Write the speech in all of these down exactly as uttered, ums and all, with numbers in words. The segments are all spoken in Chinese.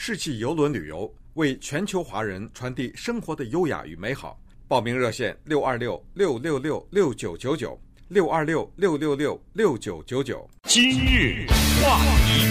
世纪邮轮旅游，为全球华人传递生活的优雅与美好。报名热线六二六六六六六九九九六二六六六六六九九九。 今日话题，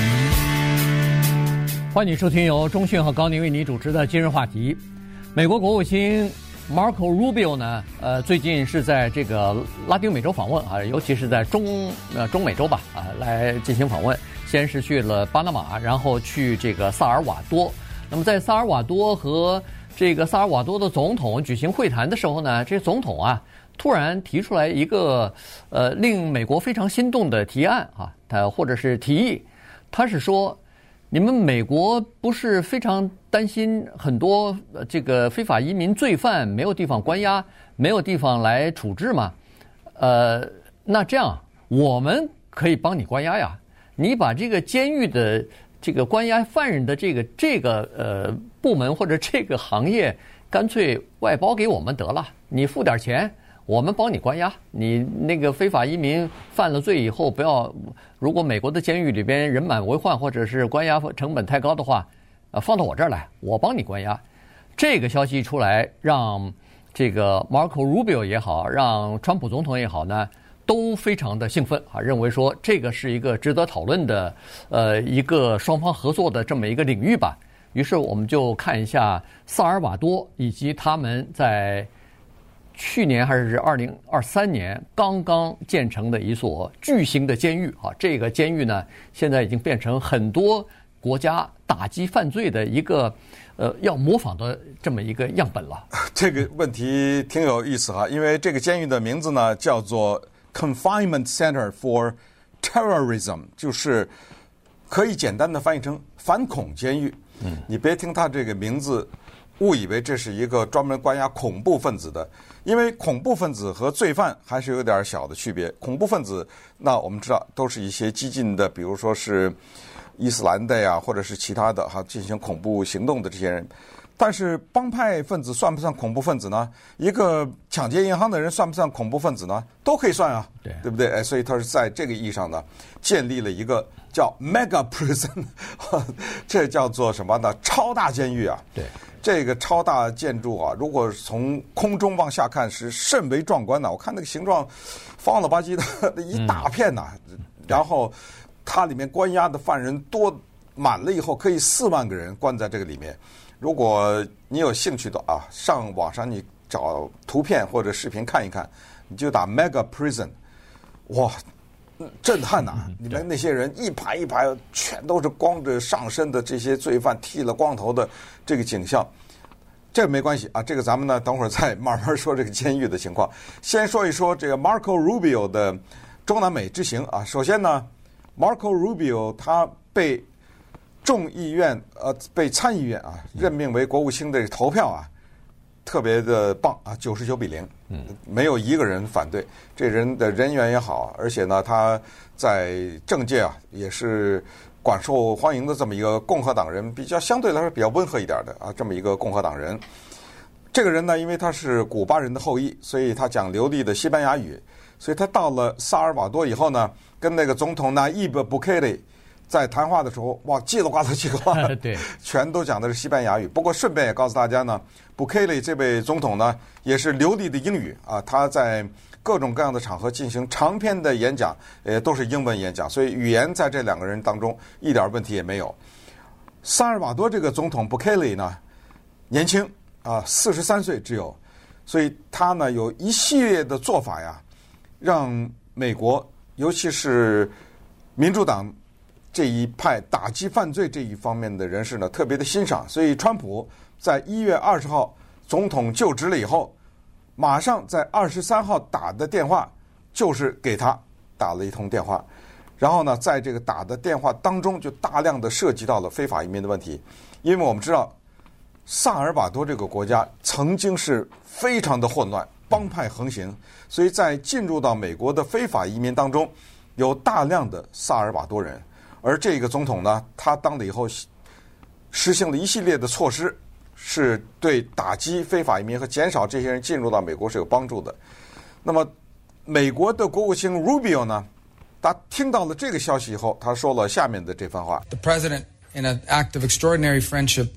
欢迎收听由钟迅和高宁为你主持的今日话题。美国国务卿 Marco Rubio 呢，呃，最近是在这个拉丁美洲访问啊，尤其是在中呃中美洲吧啊，来进行访问。先是去了巴拿马，然后去这个萨尔瓦多。那么在萨尔瓦多和这个萨尔瓦多的总统举行会谈的时候呢，这总统啊突然提出来一个呃令美国非常心动的提案啊，他或者是提议，他是说，你们美国不是非常担心很多这个非法移民罪犯没有地方关押，没有地方来处置吗？呃，那这样我们可以帮你关押呀。你把这个监狱的这个关押犯人的这个这个呃部门或者这个行业，干脆外包给我们得了。你付点钱，我们帮你关押。你那个非法移民犯了罪以后，不要如果美国的监狱里边人满为患，或者是关押成本太高的话，呃，放到我这儿来，我帮你关押。这个消息一出来，让这个 Marco Rubio 也好，让川普总统也好呢，都非常的兴奋啊，认为说这个是一个值得讨论的，呃，一个双方合作的这么一个领域吧。于是我们就看一下萨尔瓦多以及他们在去年还是二零二三年刚刚建成的一所巨型的监狱啊。这个监狱呢，现在已经变成很多国家打击犯罪的一个呃要模仿的这么一个样本了。 这个问题挺有意思哈，因为这个监狱的名字呢叫做Confinement Center for Terrorism， 就是可以简单的翻译成反恐监狱。嗯，你别听它这个名字误以为这是一个专门关押恐怖分子的，因为恐怖分子和罪犯还是有点小的区别。恐怖分子那我们知道都是一些激进的，比如说是伊斯兰的呀，或者是其他的哈进行恐怖行动的这些人。但是帮派分子算不算恐怖分子呢？一个抢劫银行的人算不算恐怖分子呢？都可以算啊，对对不对？哎，所以他是在这个意义上呢，建立了一个叫 Mega Prison， 这叫做什么呢？超大监狱啊。 对， 这个超大建筑啊，如果从空中往下看是甚为壮观的。我看那个形状方了吧唧的一大片呐、啊嗯，然后它里面关押的犯人多满了以后，可以四万个人关在这个里面。如果你有兴趣的啊，上网上你找图片或者视频看一看，你就打 Mega Prison， 哇，震撼呐、啊！里面那些人一排一排，全都是光着上身的这些罪犯，剃了光头的这个景象。这个没关系啊，这个咱们呢等会儿再慢慢说这个监狱的情况。先说一说这个 Marco Rubio 的中南美之行啊。首先呢 ，Marco Rubio 他被众议院呃被参议院啊任命为国务卿的投票啊，特别的棒啊，九十九比零，嗯，没有一个人反对。这人的人缘也好，而且呢，他在政界啊也是广受欢迎的这么一个共和党人，比较相对来说比较温和一点的啊，这么一个共和党人。这个人呢，因为他是古巴人的后裔，所以他讲流利的西班牙语，所以他到了萨尔瓦多以后呢，跟那个总统Nayib Bukele在谈话的时候，哇，叽里呱啦叽里呱啦， 对， 全都讲的是西班牙语。不过顺便也告诉大家呢，布凯利这位总统呢，也是流利的英语啊，他在各种各样的场合进行长篇的演讲，呃，都是英文演讲，所以语言在这两个人当中一点问题也没有。萨尔瓦多这个总统布凯利呢，年轻啊，四十三岁只有，所以他呢有一系列的做法呀，让美国尤其是民主党这一派打击犯罪这一方面的人士呢，特别的欣赏。所以川普在一月二十号总统就职了以后，马上在二十三号打的电话就是给他打了一通电话，然后呢，在这个打的电话当中就大量的涉及到了非法移民的问题。因为我们知道萨尔瓦多这个国家曾经是非常的混乱，帮派横行，所以在进入到美国的非法移民当中有大量的萨尔瓦多人。而这个总统呢，他当了以后，实行了一系列的措施，是对打击非法移民和减少这些人进入到美国是有帮助的。那么，美国的国务卿 Rubio 呢，他听到了这个消息以后，他说了下面的这番话。 The president in an act of extraordinary friendship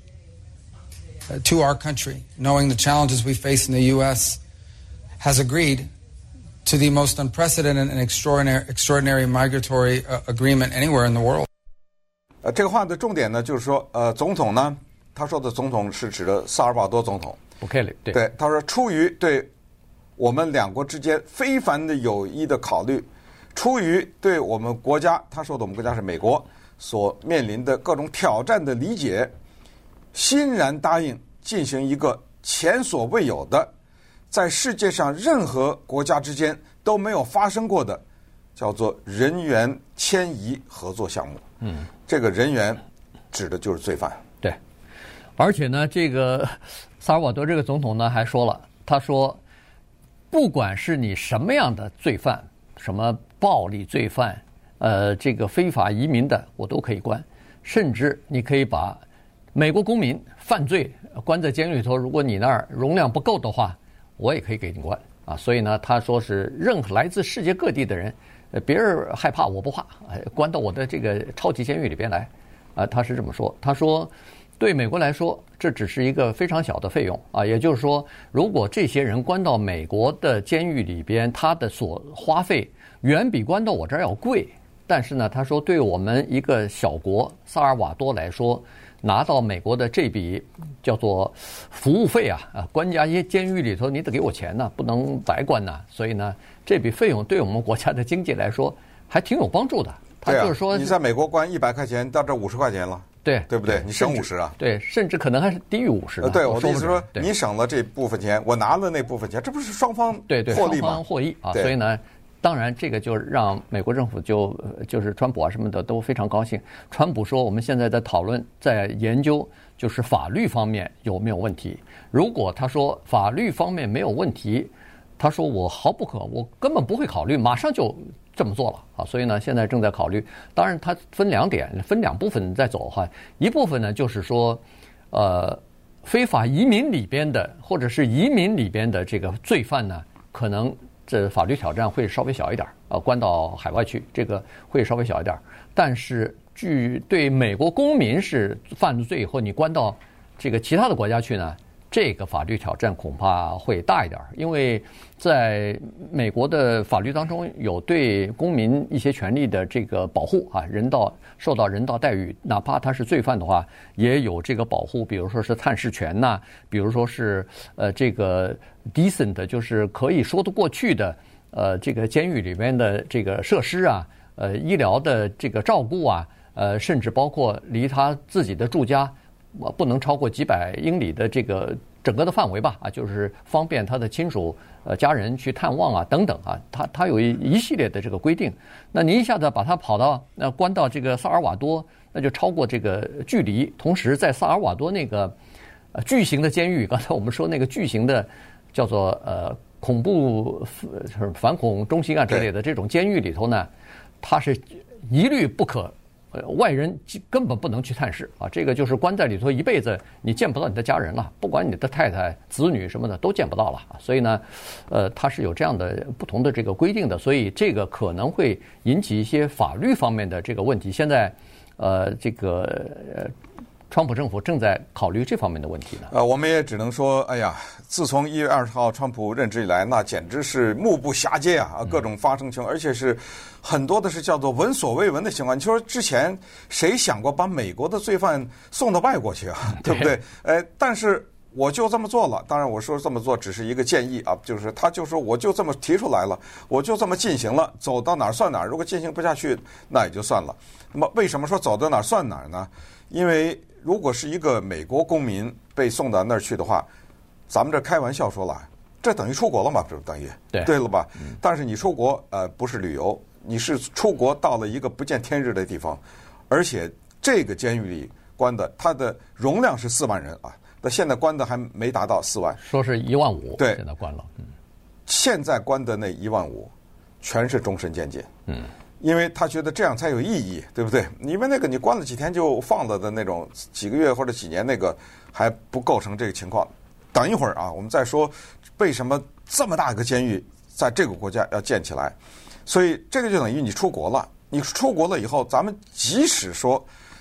uh, to our country, knowing the challenges we face in the U S, has agreed to the most unprecedented and extraordinary, extraordinary migratory uh, agreement anywhere in the world. 呃，这个话的重点呢，就是说，呃，总统呢，他说的总统是指的萨尔瓦多总统。 Bukele，对， 对，他说出于对我们两国之间非凡的友谊的考虑，出于对我们国家，他说的我们国家是美国所面临的各种挑战的理解，欣然答应进行一个前所未有的，在世界上任何国家之间都没有发生过的，叫做人员迁移合作项目。嗯，这个人员指的就是罪犯。 对，而且呢，这个萨尔瓦多这个总统呢还说了，他说，不管是你什么样的罪犯，什么暴力罪犯，呃，这个非法移民的，我都可以关，甚至你可以把美国公民犯罪关在监狱里头，如果你那儿容量不够的话，我也可以给你关啊。所以呢，他说是任何来自世界各地的人，呃，别人害怕我不怕，呃，关到我的这个超级监狱里边来，啊，他是这么说。他说，对美国来说，这只是一个非常小的费用啊，也就是说，如果这些人关到美国的监狱里边，他的所花费远比关到我这儿要贵。但是呢，他说，对我们一个小国萨尔瓦多来说，拿到美国的这笔叫做服务费啊，啊，关押监狱里头你得给我钱呢，不能白关呐。所以呢，这笔费用对我们国家的经济来说还挺有帮助的。他就是说， 啊、你在美国关一百块钱，到这五十块钱了， 对对不对？你省五十啊？ 对，甚至可能还是低于五十。 对，我的意思说，你省了这部分钱，我拿了那部分钱，这不是双方对对获利吗？ 双方获益啊，所以呢。当然，这个就让美国政府就就是川普啊什么的都非常高兴。川普说，我们现在在讨论，在研究，就是法律方面有没有问题。如果他说法律方面没有问题，他说我毫不可，我根本不会考虑，马上就这么做了啊。所以呢，现在正在考虑。当然，它分两点，分两部分在走哈。一部分呢，就是说，呃，非法移民里边的，或者是移民里边的这个罪犯呢，可能。这法律挑战会稍微小一点，呃，关到海外去，这个会稍微小一点。但是，据对美国公民是犯了罪以后，你关到这个其他的国家去呢，这个法律挑战恐怕会大一点，因为在美国的法律当中有对公民一些权利的这个保护啊，人道受到人道待遇，哪怕他是罪犯的话，也有这个保护，比如说是探视权呐、啊，比如说是呃这个 decent， 就是可以说得过去的呃这个监狱里面的这个设施啊，呃医疗的这个照顾啊，呃甚至包括离他自己的住家。不能超过几百英里的这个整个的范围吧，啊，就是方便他的亲属、呃家人去探望啊，等等啊，他他有一一系列的这个规定。那你一下子把他跑到那关到这个萨尔瓦多，那就超过这个距离。同时，在萨尔瓦多那个呃巨型的监狱，刚才我们说那个巨型的叫做呃恐怖反恐中心啊之类的这种监狱里头呢，它是一律不可。呃，外人根本不能去探视啊！这个就是关在里头一辈子，你见不到你的家人了，不管你的太太、子女什么的都见不到了啊！所以呢，呃，它是有这样的不同的这个规定的，所以这个可能会引起一些法律方面的这个问题。现在，呃，这个呃，川普政府正在考虑这方面的问题呢。 呃，我们也只能说，哎呀，自从一月二十号川普任职以来，那简直是目不暇接啊，各种发生情况，而且是。很多的是叫做闻所未闻的情况。你说之前谁想过把美国的罪犯送到外国去啊？对不对？呃，但是我就这么做了。当然，我说这么做只是一个建议啊，就是他就说我就这么提出来了，我就这么进行了，走到哪儿算哪儿。如果进行不下去，那也就算了。那么为什么说走到哪儿算哪儿呢？因为如果是一个美国公民被送到那儿去的话，咱们这开玩笑说了，这等于出国了嘛？这等于对对了吧？但是你出国呃不是旅游。你是出国到了一个不见天日的地方，而且这个监狱里关的，它的容量是四万人啊，那现在关的还没达到四万， 说是一万五， 对， 现在关了，嗯， 现在关的那一万五，全是终身监禁，嗯，因为他觉得这样才有意义，对不对？因为那个你关了几天就放了的那种，几个月或者几年那个还不构成这个情况。等一会儿啊，我们再说为什么这么大一个监狱在这个国家要建起来。所以这个就等于你出国了，你出国了以后，咱们即使说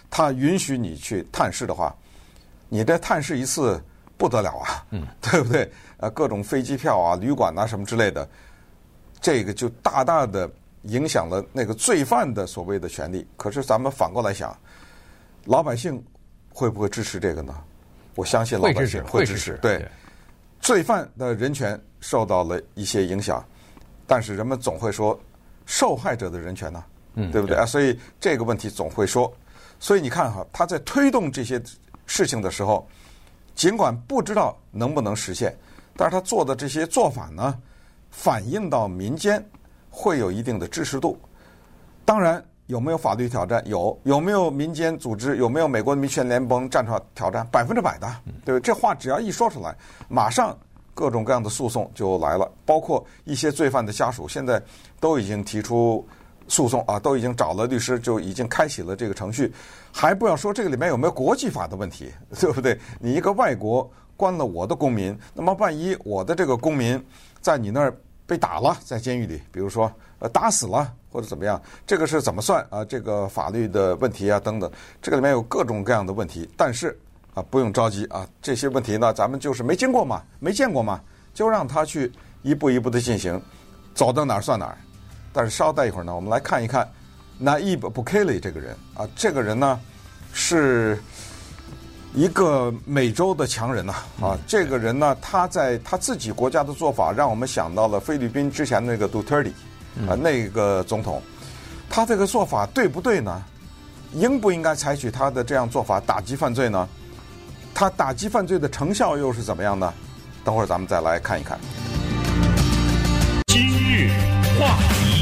他允许你去探视的话，你这探视一次不得了啊，嗯，对不对？呃，各种飞机票啊、旅馆啊什么之类的，这个就大大的影响了那个罪犯的所谓的权利。可是咱们反过来想，老百姓会不会支持这个呢？我相信老百姓会支持。对，罪犯的人权受到了一些影响，但是人们总会说受害者的人权呢，嗯，对不对啊？所以这个问题总会说。所以你看哈，他在推动这些事情的时候，尽管不知道能不能实现，但是他做的这些做法呢，反映到民间会有一定的支持度。当然，有没有法律挑战？有。有没有民间组织？有没有美国民权联盟站出来挑战？百分之百的，对不对？这话只要一说出来，马上各种各样的诉讼就来了，包括一些罪犯的家属现在都已经提出诉讼啊，都已经找了律师，就已经开启了这个程序。还不要说这个里面有没有国际法的问题，对不对？你一个外国关了我的公民，那么万一我的这个公民在你那儿被打了，在监狱里，比如说呃打死了或者怎么样，这个是怎么算啊？这个法律的问题啊等等，这个里面有各种各样的问题。但是啊，不用着急啊，这些问题呢，咱们就是没经过嘛，没见过嘛，就让他去一步一步的进行，走到哪儿算哪儿。但是稍待一会儿呢，我们来看一看 Nayib Bukele 这个人啊，这个人呢是一个美洲的强人呐啊，这个人呢，他在他自己国家的做法，让我们想到了菲律宾之前那个 Duterte 啊，那个总统，他这个做法对不对呢？应不应该采取他的这样做法打击犯罪呢？他打击犯罪的成效又是怎么样呢？等会儿咱们再来看一看。 今日话题，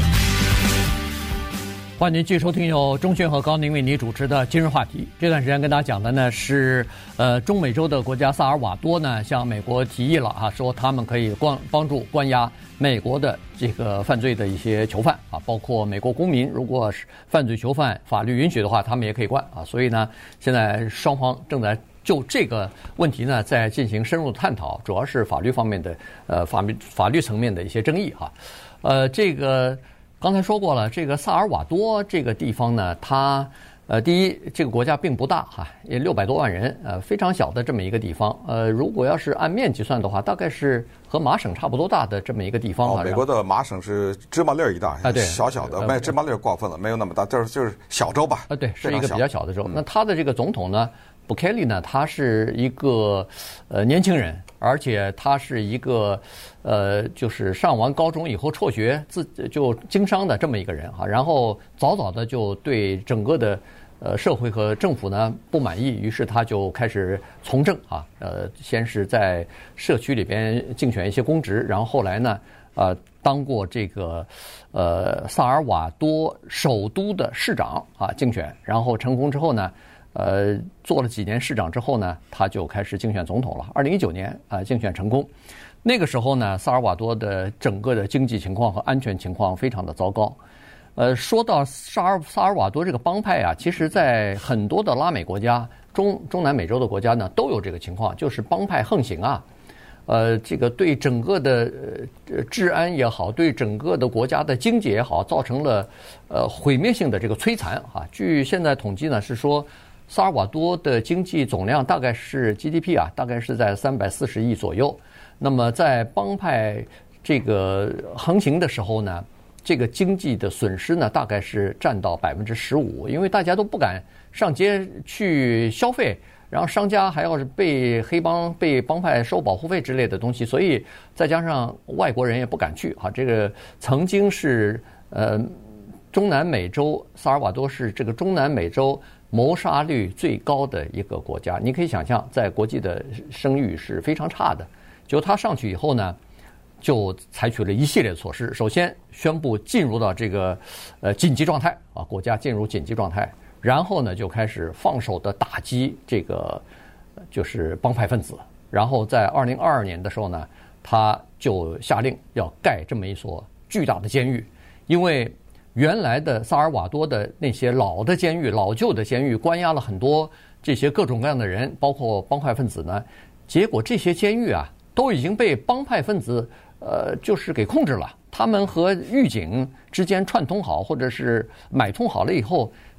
欢迎您继续收听由钟迅和高宁为您主持的今日话题。这段时间跟大家讲的呢是，呃，中美洲的国家萨尔瓦多呢向美国提议了啊，说他们可以关帮助关押美国的这个犯罪的一些囚犯啊，包括美国公民，如果是犯罪囚犯法律允许的话，他们也可以关啊。所以呢，现在双方正在就这个问题呢在进行深入探讨，主要是法律方面的呃法律法律层面的一些争议哈。呃，这个。刚才说过了，这个萨尔瓦多这个地方呢，它呃，第一，这个国家并不大哈，也六百多万人，呃，非常小的这么一个地方。呃，如果要是按面积算的话，大概是和麻省差不多大的这么一个地方。 哦，美国的麻省是芝麻粒儿一大， 啊，对， 小小的，没芝麻粒儿过分了，没有那么大，就是就是小州吧。 啊，对，是一个比较小的州。那他的这个总统呢，Bukele呢，他是一个呃年轻人，而且他是一个呃，就是上完高中以后辍学自就经商的这么一个人哈，然后早早的就对整个的呃社会和政府呢不满意，于是他就开始从政啊，呃，先是在社区里边竞选一些公职，然后后来呢，呃，当过这个呃萨尔瓦多首都的市长啊竞选，然后成功之后呢。呃，做了几年市长之后呢，他就开始竞选总统了。二零一九年啊、呃，竞选成功。那个时候呢，萨尔瓦多的整个的经济情况和安全情况非常的糟糕。呃，说到萨尔萨尔瓦多这个帮派啊，其实在很多的拉美国家、中中南美洲的国家呢，都有这个情况，就是帮派横行啊。呃，这个对整个的呃治安也好，对整个的国家的经济也好，造成了呃毁灭性的这个摧残啊。据现在统计呢，是说。萨尔瓦多的经济总量大概是 G D P 啊，大概是在三百四十亿左右。那么在帮派这个横行的时候呢，这个经济的损失呢，大概是占到百分之十五，因为大家都不敢上街去消费，然后商家还要是被黑帮、被帮派收保护费之类的东西，所以再加上外国人也不敢去啊。这个曾经是呃中南美洲，萨尔瓦多是这个中南美洲。谋杀率最高的一个国家，你可以想象，在国际的声誉是非常差的。就他上去以后呢，就采取了一系列措施。首先宣布进入到这个呃紧急状态啊，国家进入紧急状态。然后呢，就开始放手的打击这个就是帮派分子。然后在二零二二年的时候呢，他就下令要盖这么一所巨大的监狱，因为。原来的萨尔瓦多的那些老的监狱、老旧的监狱，关押了很多这些各种各样的人，包括帮派分子呢。结果这些监狱啊，都已经被帮派分子呃，就是给控制了。他们和狱警之间串通好，或者是买通好了以后，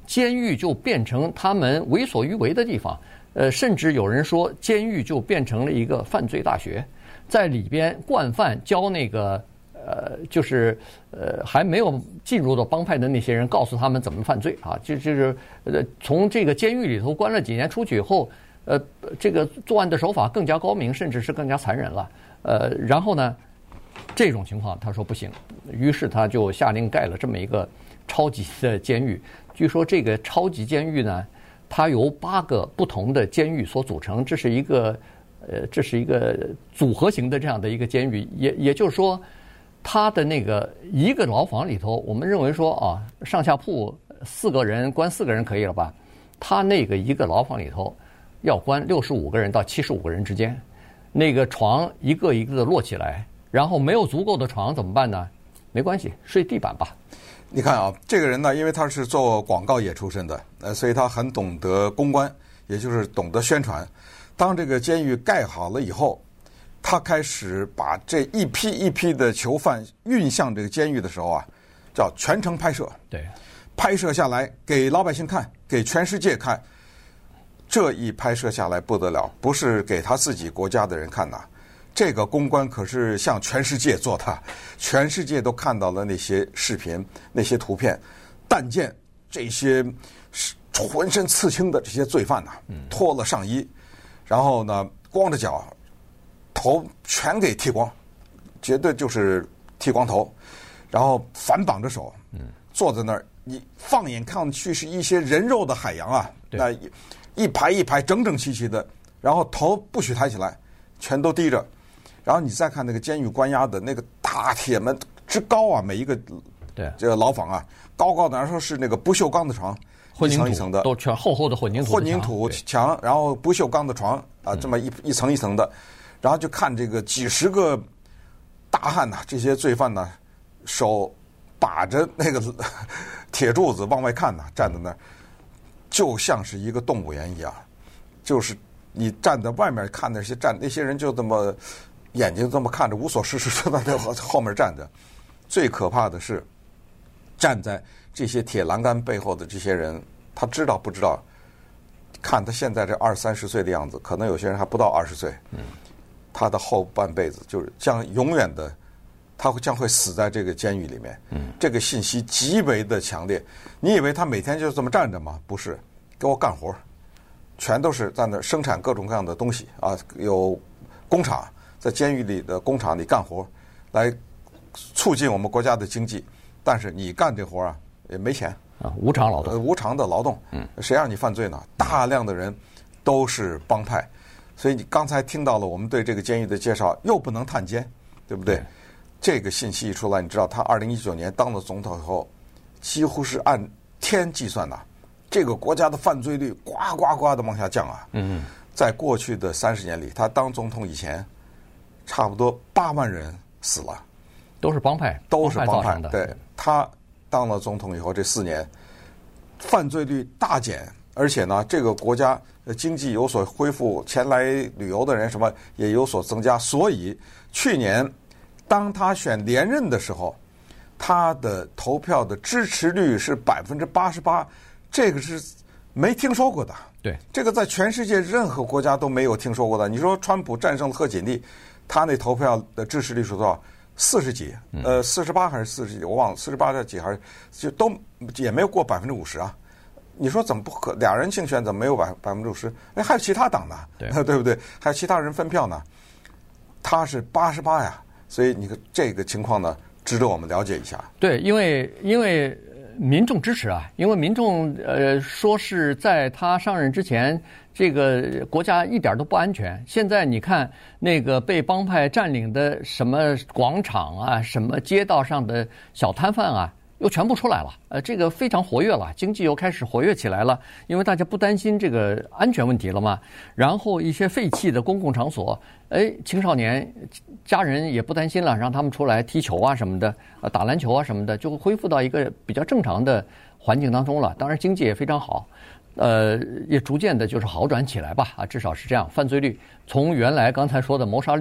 监狱就变成他们为所欲为的地方。呃，甚至有人说，监狱就变成了一个犯罪大学，在里边惯犯教那个呃，就是呃还没有进入到帮派的那些人，告诉他们怎么犯罪啊，就就是呃从这个监狱里头关了几年出去以后，呃，这个作案的手法更加高明，甚至是更加残忍了。呃，然后呢，这种情况他说不行，于是他就下令盖了这么一个超级的监狱。据说这个超级监狱呢，它由八个不同的监狱所组成，这是一个呃，这是一个组合型的这样的一个监狱，也也就是说，它的那个一个牢房里头，我们认为说啊，上下铺四个人关四个人可以了吧？它那个一个牢房里头要关六十五个人到七十五个人之间，那个床一个一个的摞起来，然后没有足够的床怎么办呢？没关系，睡地板吧。 你看啊，这个人呢，因为他是做广告业出身的，呃，所以他很懂得公关，也就是懂得宣传。当这个监狱盖好了以后，他开始把这一批一批的囚犯运向这个监狱的时候啊，叫全程拍摄。 对， 拍摄下来给老百姓看，给全世界看。这一拍摄下来不得了，不是给他自己国家的人看呐。这个公关可是向全世界做的，全世界都看到了那些视频、那些图片，但见这些浑身刺青的这些罪犯呐、啊，脱了上衣，然后呢光着脚，头全给剃光，绝对就是剃光头，然后反绑着手，坐在那儿，你放眼看去是一些人肉的海洋啊，那一排一排整整齐齐的，然后头不许抬起来，全都低着。然后你再看那个监狱关押的那个大铁门之高啊，每一个对这个牢房啊，高高的，然后是那个不锈钢的床，一层一层的， 都全厚厚的混凝土混凝土墙，然后不锈钢的床啊，这么一一层一层的，然后就看这个几十个大汉呐、啊，这些罪犯呢，手把着那个铁柱子往外看呐、啊，站在那儿，就像是一个动物园一样，就是你站在外面看那些站那些人就这么。眼睛这么看着，无所事事，就在那后面站着。最可怕的是，站在这些铁栏杆背后的这些人，他知道不知道？看他现在这二三十岁的样子，可能有些人还不到二十岁。嗯，他的后半辈子就是将永远的，他会将会死在这个监狱里面。嗯，这个信息极为的强烈。你以为他每天就这么站着吗？不是，给我干活，全都是在那生产各种各样的东西啊，有工厂。在监狱里的工厂里干活，来促进我们国家的经济，但是你干这活啊也没钱啊，无偿劳动， 呃，无偿的劳动，嗯，谁让你犯罪呢？大量的人都是帮派，所以你刚才听到了我们对这个监狱的介绍，又不能探监，对不对？对，这个信息一出来，你知道他二零一九年当了总统以后，几乎是按天计算呐，这个国家的犯罪率呱呱呱的往下降啊。嗯，在过去的三十年里，他当总统以前。差不多八万人死了， 都是帮派， 都是帮派的。 对，他当了总统以后，这四年犯罪率大减，而且呢，这个国家的经济有所恢复，前来旅游的人什么也有所增加。所以去年当他选连任的时候，他的投票的支持率是百分之八十八，这个是没听说过的。 对， 这个在全世界任何国家都没有听说过的。你说川普战胜了贺锦丽。他那投票的支持率是多少？四十几，呃，四十八还是四十几？我忘了，四十八几还是就都也没有过百分之五十啊？你说怎么不可？俩人竞选怎么没有百百分之五十？哎，还有其他党呢， 对对不对？还有其他人分票呢？他是八十八呀，所以你看这个情况呢，值得我们了解一下。 对，因为因为民众支持啊，因为民众呃说是在他上任之前。这个国家一点都不安全。现在你看那个被帮派占领的什么广场啊，什么街道上的小摊贩啊，又全部出来了。呃，这个非常活跃了，经济又开始活跃起来了，因为大家不担心这个安全问题了嘛。然后一些废弃的公共场所，哎，青少年家人也不担心了，让他们出来踢球啊什么的，呃，打篮球啊什么的，就恢复到一个比较正常的环境当中了。当然经济也非常好。呃，也逐渐的就是好转起来吧，啊，至少是这样。犯罪率从原来刚才说的谋杀率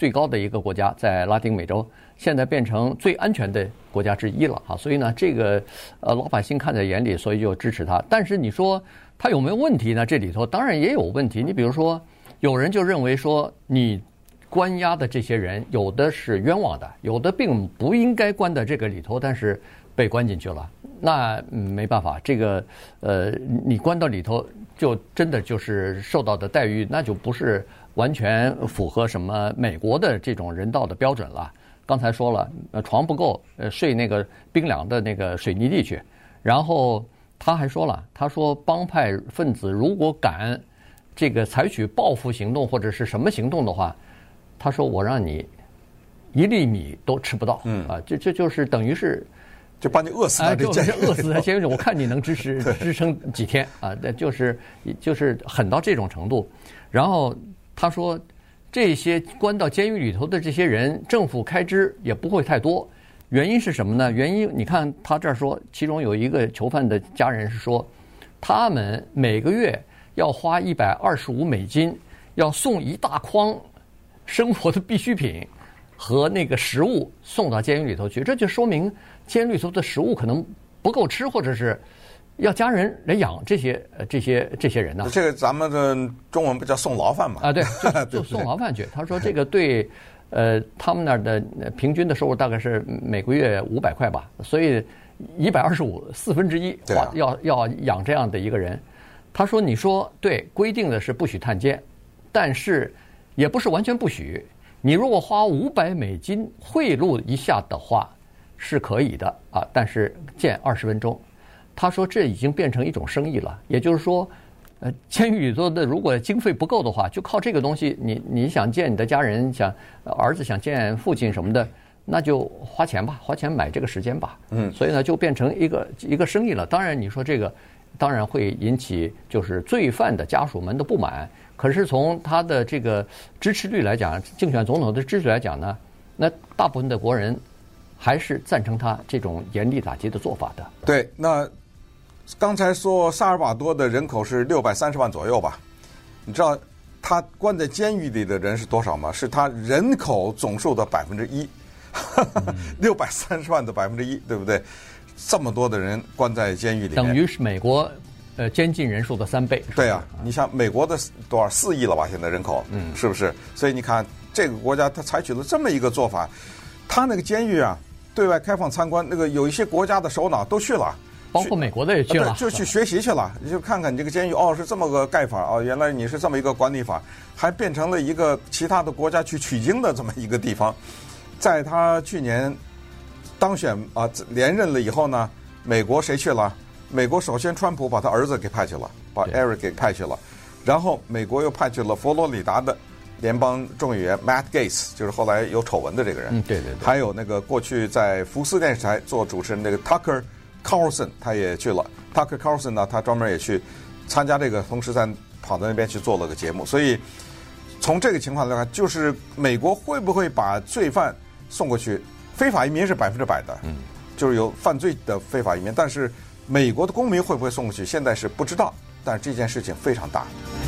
最高的一个国家，在拉丁美洲，现在变成最安全的国家之一了啊！所以呢，这个呃老百姓看在眼里，所以就支持他。但是你说他有没有问题呢？这里头当然也有问题。你比如说，有人就认为说，你关押的这些人，有的是冤枉的，有的并不应该关在这个里头，但是被关进去了。那、嗯、没办法，这个呃，你关到里头，就真的就是受到的待遇，那就不是完全符合什么美国的这种人道的标准了。刚才说了，呃，床不够，呃，睡那个冰凉的那个水泥地去。然后他还说了，他说帮派分子如果敢这个采取报复行动或者是什么行动的话，他说我让你一粒米都吃不到。嗯啊，这这就是等于是。 就把你饿死在这监狱里， 饿死在监狱里，我看你能支持支撑几天啊？那就是就是狠到这种程度。然后他说，这些关到监狱里头的这些人，政府开支也不会太多。原因是什么呢？原因你看他这儿说，其中有一个囚犯的家人是说，他们每个月要花一百二十五美金，要送一大筐生活的必需品和那个食物送到监狱里头去，这就说明监狱里头的食物可能不够吃，或者是要家人来养这些呃这些这些人呢、啊。 这个咱们的中文不叫送劳饭嘛？ 啊，对，就就送劳饭去。他说这个对，呃，他们那儿的平均的收入大概是每个月五百块吧，所以一百二十五四分之一花、啊、要要养这样的一个人。他说：“你说对，规定的是不许探监，但是也不是完全不许。你如果花五百美金贿赂一下的话。”是可以的啊，但是见二十分钟。他说这已经变成一种生意了，也就是说，呃，监狱里头的如果经费不够的话，就靠这个东西，你你想见你的家人，想儿子想见父亲什么的，那就花钱吧，花钱买这个时间吧。嗯，所以呢，就变成一个一个生意了。当然，你说这个当然会引起就是罪犯的家属们的不满，可是从他的这个支持率来讲，竞选总统的支持率来讲呢，那大部分的国人。还是赞成他这种严厉打击的做法的。 对，那刚才说萨尔瓦多的人口是六百三十万左右吧？你知道他关在监狱里的人是多少吗？是他人口总数的百分之一，六百三十万的百分之一，对不对？这么多的人关在监狱里面， 等于是美国呃监禁人数的三倍。 对啊，你像美国的多少四亿了吧？现在人口，嗯，是不是？所以你看这个国家，他采取了这么一个做法，他那个监狱啊。对外开放参观，那个有一些国家的首脑都去了， 包括美国的也去了， 就去学习去了，就看看你这个监狱哦是这么个盖法哦，原来你是这么一个管理法，还变成了一个其他的国家去取经的这么一个地方。在他去年当选啊连任了以后呢，美国谁去了？美国首先川普把他儿子给派去了，把 Eric 给派去了，然后美国又派去了佛罗里达的。联邦众议员 Matt Gaetz 就是后来有丑闻的这个人， 嗯，对对对， 还有那个过去在福斯电视台做主持人那个 Tucker Carlson 他也去了。Tucker Carlson 呢，他专门也去参加这个，同时在跑到那边去做了个节目。所以从这个情况来看，就是美国会不会把罪犯送过去？非法移民是百分之百的，嗯，就是有犯罪的非法移民，但是美国的公民会不会送过去？现在是不知道，但是这件事情非常大。